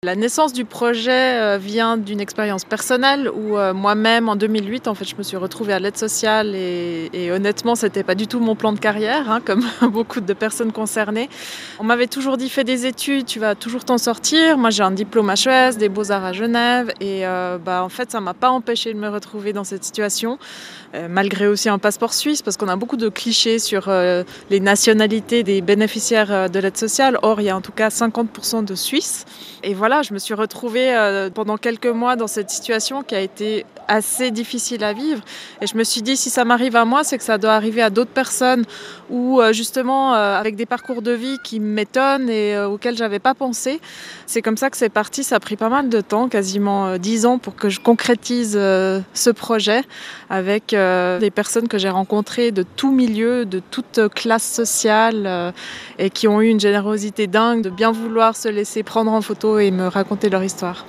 La naissance du projet vient d'une expérience personnelle où moi-même en 2008 en fait je me suis retrouvée à l'aide sociale et honnêtement c'était pas du tout mon plan de carrière hein, comme beaucoup de personnes concernées. On m'avait toujours dit fais des études, tu vas toujours t'en sortir. Moi j'ai un diplôme HES, des Beaux-Arts à Genève et en fait ça m'a pas empêché de me retrouver dans cette situation. Malgré aussi un passeport suisse parce qu'on a beaucoup de clichés sur les nationalités des bénéficiaires de l'aide sociale. Or il y a en tout cas 50% de Suisses. Et voilà, je me suis retrouvée pendant quelques mois dans cette situation qui a été assez difficile à vivre. Et je me suis dit, si ça m'arrive à moi, c'est que ça doit arriver à d'autres personnes ou justement avec des parcours de vie qui m'étonnent et auxquels j'avais pas pensé. C'est comme ça que c'est parti. Ça a pris pas mal de temps, quasiment 10 ans pour que je concrétise ce projet avec des personnes que j'ai rencontrées de tout milieu, de toute classe sociale et qui ont eu une générosité dingue de bien vouloir se laisser prendre en photo et me raconter leur histoire.